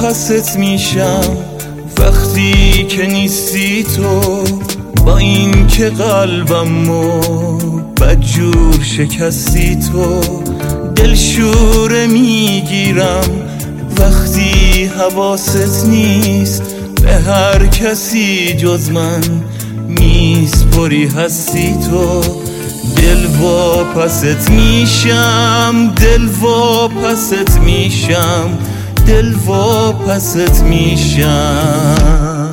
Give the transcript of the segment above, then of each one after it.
واپست میشم وقتی که نیستی تو، با این که قلبمو بدجور شکستی تو. دلشوره میگیرم وقتی حواست نیست، به هر کسی جز من میسپری هستی تو. دل واپست میشم، دل واپست میشم، دل واپست میشم.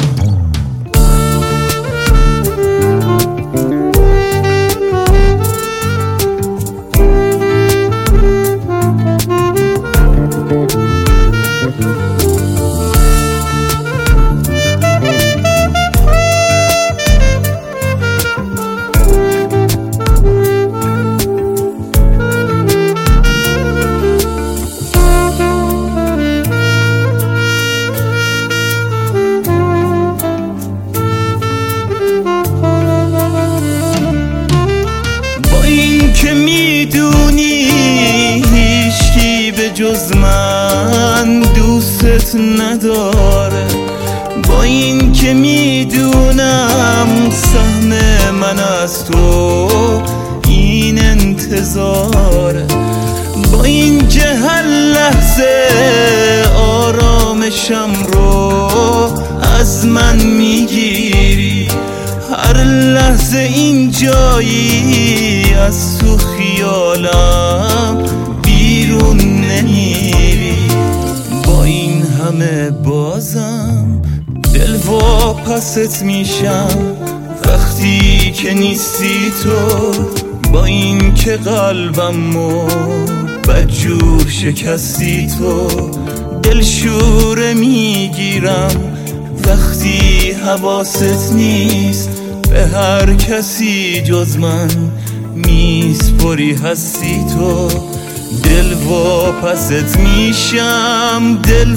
که میدونی هیچکی به جز من دوستت نداره، با این که میدونم سهم من از تو این انتظاره، با این که هر لحظه آرامشم رو از من میگیری، هر لحظه این جایی از تو خیالم بیرون نمیری. با این همه بازم دل واپست میشم وقتی که نیستی تو، با این که قلبمو بدجور شکستی تو. دلشوره میگیرم وقتی حواست نیست، به هر کسی جز من میسپری هستی تو. دل واپست میشم، دل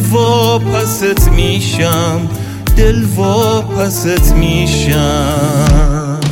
واپست میشم، دل واپست میشم.